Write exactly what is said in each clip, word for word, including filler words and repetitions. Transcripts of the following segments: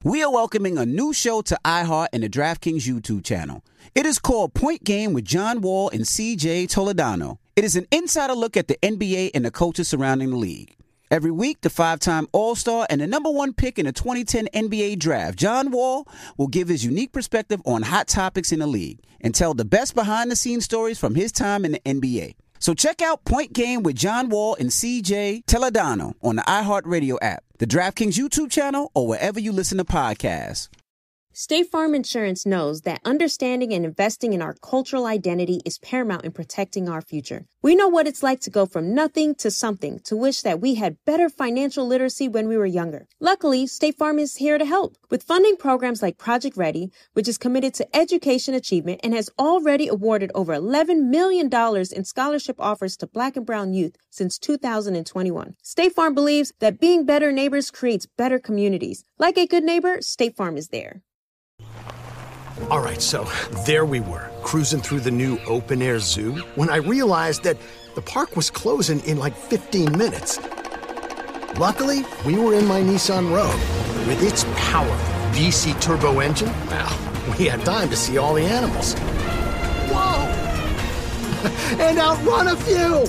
We are welcoming a new show to iHeart and the DraftKings YouTube channel. It is called Point Game with John Wall and C J Toledano. It is an insider look at the N B A and the coaches surrounding the league. Every week, the five-time All-Star and the number one pick in the twenty ten N B A Draft, John Wall, will give his unique perspective on hot topics in the league and tell the best behind-the-scenes stories from his time in the N B A. So check out Point Game with John Wall and C J Toledano on the iHeartRadio app, the DraftKings YouTube channel, or wherever you listen to podcasts. State Farm Insurance knows that understanding and investing in our cultural identity is paramount in protecting our future. We know what it's like to go from nothing to something, to wish that we had better financial literacy when we were younger. Luckily, State Farm is here to help with funding programs like Project Ready, which is committed to education achievement and has already awarded over eleven million dollars in scholarship offers to Black and Brown youth since two thousand twenty-one. State Farm believes that being better neighbors creates better communities. Like a good neighbor, State Farm is there. All right, so there we were, cruising through the new open-air zoo, when I realized that the park was closing in like fifteen minutes. Luckily, we were in my Nissan Rogue. With its powerful V C turbo engine, well, we had time to see all the animals. Whoa! And outrun a few!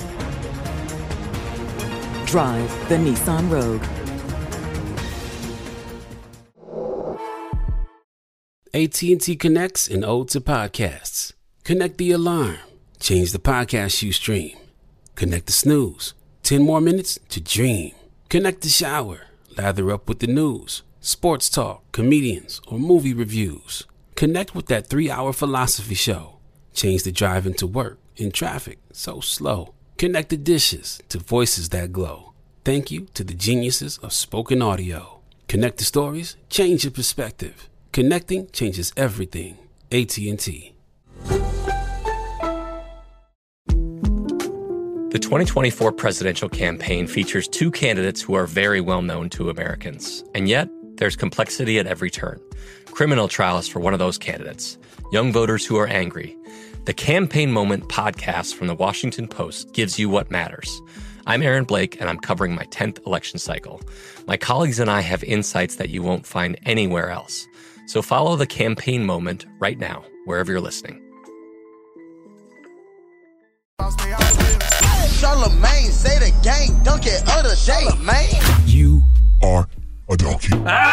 Drive the Nissan Rogue. A T and T connects an ode to podcasts. Connect the alarm. Change the podcast you stream. Connect the snooze. Ten more minutes to dream. Connect the shower. Lather up with the news, sports talk, comedians, or movie reviews. Connect with that three-hour philosophy show. Change the drive into work in traffic so slow. Connect the dishes to voices that glow. Thank you to the geniuses of spoken audio. Connect the stories. Change your perspective. Connecting changes everything. A T and T. The twenty twenty-four presidential campaign features two candidates who are very well known to Americans. And yet, there's complexity at every turn. Criminal trials for one of those candidates. Young voters who are angry. The Campaign Moment podcast from the Washington Post gives you what matters. I'm Aaron Blake, and I'm covering my tenth election cycle. My colleagues and I have insights that you won't find anywhere else. So follow The Campaign Moment right now, wherever you're listening. Charlemagne say the gang donkey of the day, man. You are a donkey.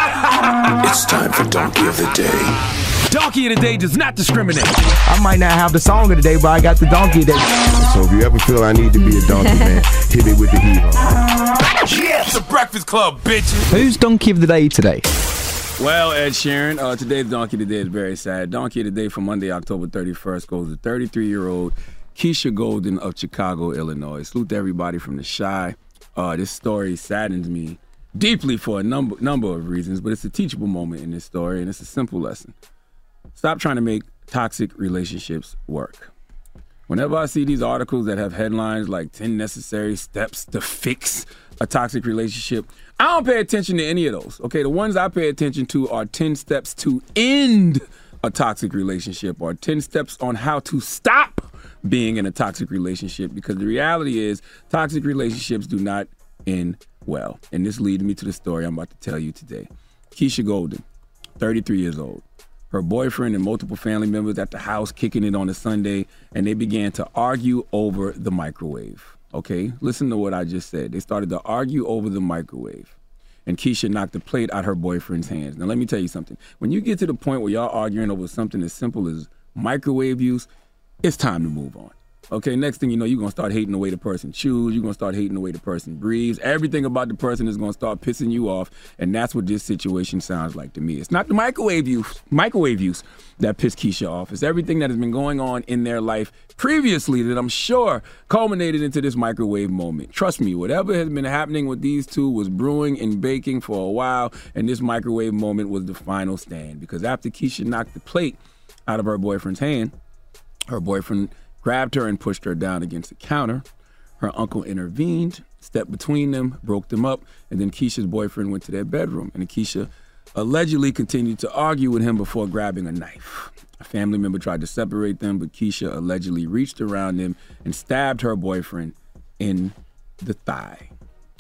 It's time for Donkey of the Day. Donkey of the Day does not discriminate. I might not have the song of the day, but I got the donkey of the day. So if you ever feel I need to be a donkey, man, hit me with the heat. Yeah, it's the Breakfast Club, bitches. Who's Donkey of the Day today? Well, Ed Sheeran, uh, today's Donkey of the Day is very sad. Donkey of the Day for Monday, October thirty-first goes to thirty-three-year-old Keisha Golden of Chicago, Illinois. Salute to everybody from the Chi. Uh, this story saddens me deeply for a number number of reasons, but it's a teachable moment in this story, and it's a simple lesson. Stop trying to make toxic relationships work. Whenever I see these articles that have headlines like ten necessary steps to fix a toxic relationship, I don't pay attention to any of those. Okay, the ones I pay attention to are ten steps to end a toxic relationship, or ten steps on how to stop being in a toxic relationship, because the reality is toxic relationships do not end well. And this leads me to the story I'm about to tell you today. Keisha Golden, thirty-three years old. Her boyfriend and multiple family members at the house kicking it on a Sunday, and they began to argue over the microwave. Okay, listen to what I just said. They started to argue over the microwave, and Keisha knocked the plate out her boyfriend's hands. Now, let me tell you something. When you get to the point where y'all arguing over something as simple as microwave use, it's time to move on. Okay, next thing you know, you're going to start hating the way the person chews. You're going to start hating the way the person breathes. Everything about the person is going to start pissing you off, and that's what this situation sounds like to me. It's not the microwave use, microwave use that pissed Keisha off. It's everything that has been going on in their life previously that I'm sure culminated into this microwave moment. Trust me, whatever has been happening with these two was brewing and baking for a while, and this microwave moment was the final stand, because after Keisha knocked the plate out of her boyfriend's hand, her boyfriend grabbed her and pushed her down against the counter. Her uncle intervened, stepped between them, broke them up, and then Keisha's boyfriend went to their bedroom, and Keisha allegedly continued to argue with him before grabbing a knife. A family member tried to separate them, but Keisha allegedly reached around him and stabbed her boyfriend in the thigh.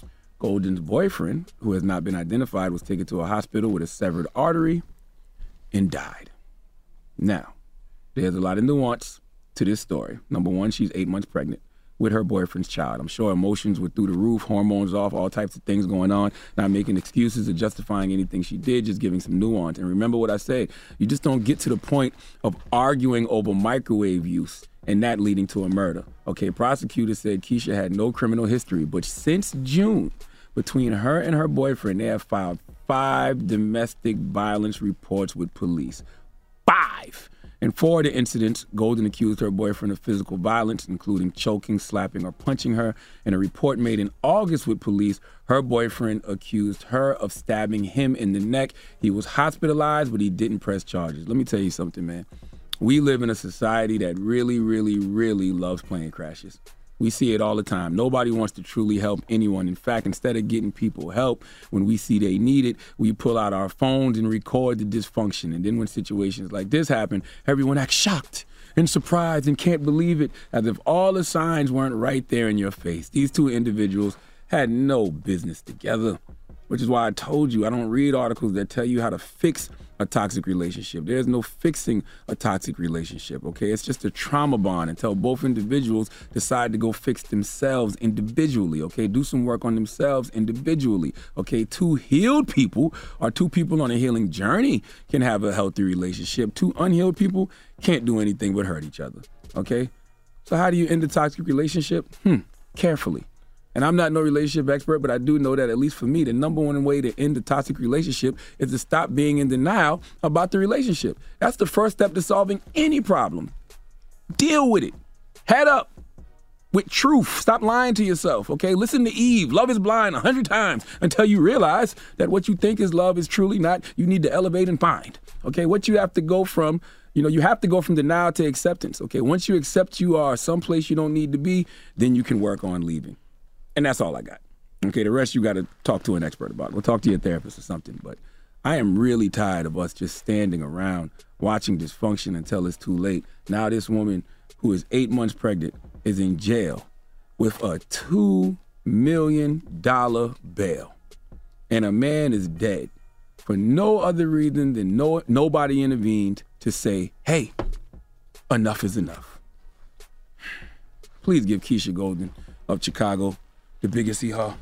Golden's boyfriend, who has not been identified, was taken to a hospital with a severed artery and died. Now, there's a lot of nuance to this story. Number one, she's eight months pregnant with her boyfriend's child. I'm sure emotions were through the roof, hormones off, all types of things going on, not making excuses or justifying anything she did, just giving some nuance. And remember what I said, you just don't get to the point of arguing over microwave use and that leading to a murder. Okay, prosecutors said Keisha had no criminal history, but since June, between her and her boyfriend, they have filed five domestic violence reports with police. Five! In four of the incidents, Golden accused her boyfriend of physical violence, including choking, slapping, or punching her. In a report made in August with police, her boyfriend accused her of stabbing him in the neck. He was hospitalized, but he didn't press charges. Let me tell you something, man. We live in a society that really, really, really loves plane crashes. We see it all the time. Nobody wants to truly help anyone. In fact, instead of getting people help when we see they need it, we pull out our phones and record the dysfunction. And then when situations like this happen, everyone acts shocked and surprised and can't believe it, as if all the signs weren't right there in your face. These two individuals had no business together, which is why I told you I don't read articles that tell you how to fix a toxic relationship. There's no fixing a toxic relationship, okay? It's just a trauma bond until both individuals decide to go fix themselves individually, okay? Do some work on themselves individually, okay? Two healed people or two people on a healing journey can have a healthy relationship. Two unhealed people can't do anything but hurt each other, okay? So how do you end a toxic relationship? Hmm, carefully. And I'm not no relationship expert, but I do know that, at least for me, the number one way to end a toxic relationship is to stop being in denial about the relationship. That's the first step to solving any problem. Deal with it. Head up with truth. Stop lying to yourself, okay? Listen to Eve. Love is blind a hundred times until you realize that what you think is love is truly not. You need to elevate and find, okay? What you have to go from, you know, you have to go from denial to acceptance, okay? Once you accept you are someplace you don't need to be, then you can work on leaving. And that's all I got. Okay, the rest you got to talk to an expert about. We'll talk to your therapist or something. But I am really tired of us just standing around watching dysfunction until it's too late. Now this woman who is eight months pregnant is in jail with a two million dollars bail. And a man is dead for no other reason than no nobody intervened to say, hey, enough is enough. Please give Keisha Golden of Chicago the biggest hee-haw.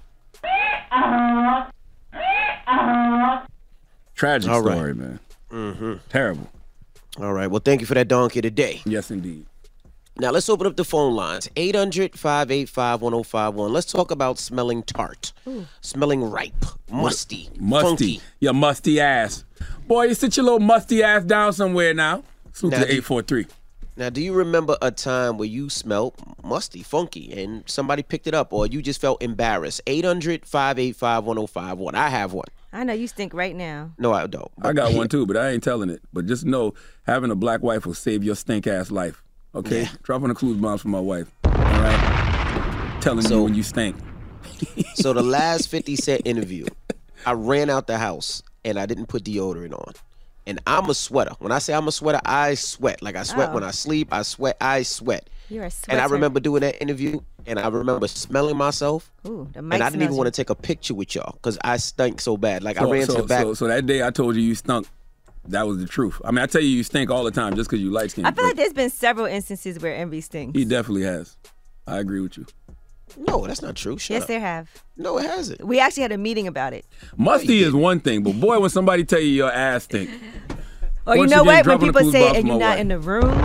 Tragic All right. story, man. Mm-hmm. Terrible. All right. Well, thank you for that donkey today. Yes, indeed. Now, let's open up the phone lines. eight hundred, five eight five, one oh five one. Let's talk about smelling tart. Ooh. Smelling ripe, musty, musty. funky. Your musty ass. Boy, you sit your little musty ass down somewhere now. Salute Now, to do- eight four three. Now, do you remember a time where you smelled musty, funky, and somebody picked it up, or you just felt embarrassed? eight hundred, five eight five, one oh five one. I have one. I know you stink right now. No, I don't. I got one too, but I ain't telling it. But just know, having a black wife will save your stink ass life. Okay? Yeah. Dropping the clues bombs for my wife. All right? Telling So- you when you stink. So the last fifty Cent interview, I ran out the house, and I didn't put deodorant on. And I'm a sweater. When I say I'm a sweater, I sweat. Like I sweat Oh. when I sleep. I sweat. I sweat. You're a And I sweater. remember doing that interview, and I remember smelling myself. Ooh, the mic And I didn't even smells want you. to take a picture with y'all because I stank so bad. Like So, I ran so, to the back. so, so that day I told you you stunk, that was the truth. I mean, I tell you you stink all the time just because you light skinned. I feel like there's been several instances where Envy stinks. He definitely has. I agree with you. No, that's not true. Shut yes, up. there have. No, it hasn't. We actually had a meeting about it. Musty is one thing, but boy, when somebody tell you your ass stink. Or you Once know again, what? When dropping the people clues say bomb it for and my you're not wife. in the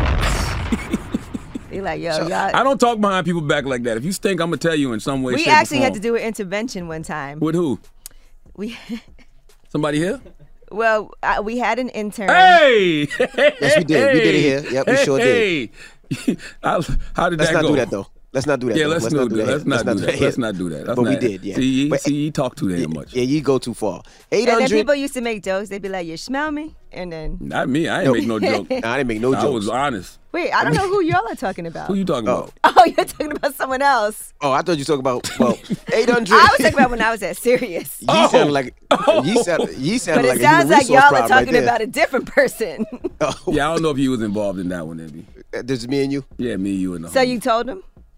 room, they like, yo, y'all. I don't talk behind people back like that. If you stink, I'm gonna tell you in some way. We shape, or actually had form. to do an intervention one time. With who? We Somebody here? well, I, we had an intern. Hey! Yes, we did. We did it here. Yep, we sure did. Hey! How, how did Let's that not go? do that though. Let's not do that. Yeah, though. let's, not do that. here. Let's not do that. here. Let's not do that. That's But we not- did, yeah. See, you, But- see, you talk too damn much. Yeah, you go too far. eight And then hundred. people used to make jokes. They'd be like, you smell me? And then, Not me. I ain't No. make no joke. Nah, I didn't make no I jokes. was honest. wait, I don't know who y'all are talking about. Who you talking Oh. about? Oh, you're talking about someone else. Oh, I thought you were talking about, well, eight hundred. I was talking about when I was at Sirius. Ye Oh. sounded like, Oh. ye sounded, ye But sounded it like a sounds human like resource y'all are problem talking right there. about a different person. Oh, Yeah, I don't know if you was involved in that one, Envy. this is me and you. Yeah, me, you, and the So homie. you told him?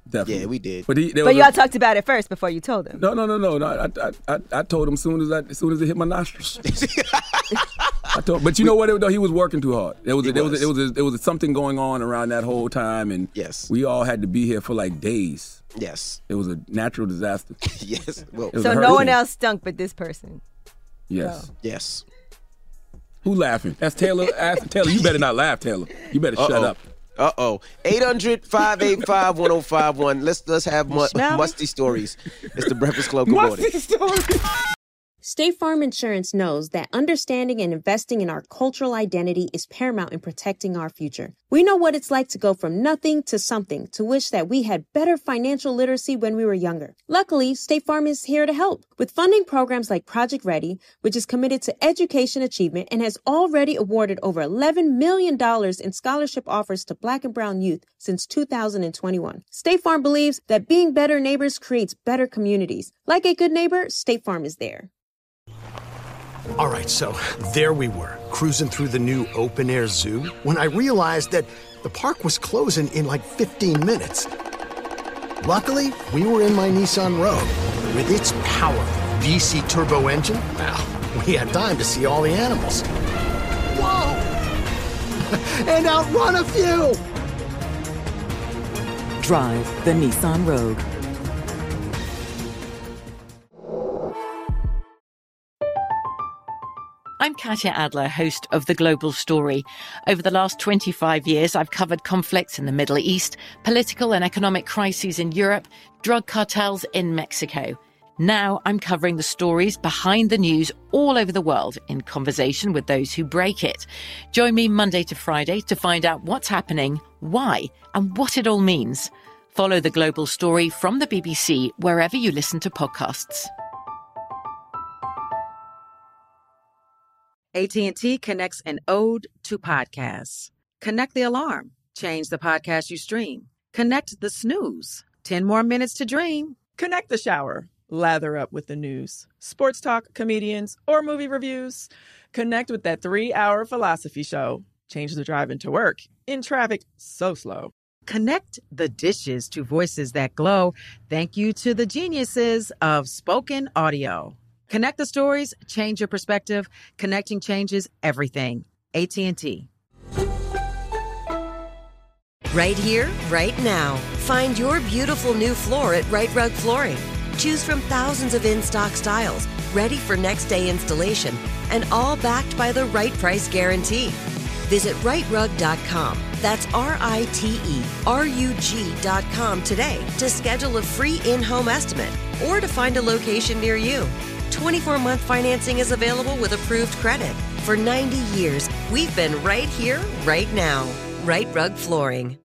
Definitely. Yeah, we did. But, he, but y'all a, talked about it first before you told him. No, no, no, no. no. I, I, I, I told him as soon as I, as soon as it hit my nostrils. I told, but you know what? It, no, he was working too hard. There was, a, there was, a, there was, a, there was a, something going on around that whole time, and yes, we all had to be here for like days. Yes, it was a natural disaster. Yes, well, so no one else stunk but this person. Yes, so. yes. Who laughing? That's Taylor. Ask Taylor. You better not laugh, Tayller. You better Uh-oh. shut up. Uh oh. eight hundred, five eight five, one oh five one. Let's let's have mu- musty stories. It's the Breakfast Club. Good morning. Musty stories. State Farm Insurance knows that understanding and investing in our cultural identity is paramount in protecting our future. We know what it's like to go from nothing to something, to wish that we had better financial literacy when we were younger. Luckily, State Farm is here to help with funding programs like Project Ready, which is committed to education achievement and has already awarded over eleven million dollars in scholarship offers to Black and Brown youth since two thousand twenty-one. State Farm believes that being better neighbors creates better communities. Like a good neighbor, State Farm is there. All right, so there we were, cruising through the new open-air zoo, when I realized that the park was closing in like fifteen minutes. Luckily, we were in my Nissan Rogue. With its powerful V C turbo engine, well, we had time to see all the animals. Whoa! And outrun a few! Drive the Nissan Rogue. I'm Katya Adler, host of The Global Story. Over the last twenty-five years, I've covered conflicts in the Middle East, political and economic crises in Europe, drug cartels in Mexico. Now I'm covering the stories behind the news all over the world in conversation with those who break it. Join me Monday to Friday to find out what's happening, why, and what it all means. Follow The Global Story from the B B C wherever you listen to podcasts. A T and T connects an ode to podcasts. Connect the alarm. Change the podcast you stream. Connect the snooze. ten more minutes to dream. Connect the shower. Lather up with the news. Sports talk, comedians, or movie reviews. Connect with that three-hour philosophy show. Change the drive into work. In traffic so slow. Connect the dishes to voices that glow. Thank you to the geniuses of spoken audio. Connect the stories, change your perspective. Connecting changes everything. A T and T. Right here, right now. Find your beautiful new floor at Right Rug Flooring. Choose from thousands of in-stock styles, ready for next day installation, and all backed by the right price guarantee. Visit right rug dot com. That's R I T E R U G dot com today to schedule a free in-home estimate or to find a location near you. twenty-four month financing is available with approved credit. For ninety years, we've been right here, right now. Right Rug Flooring.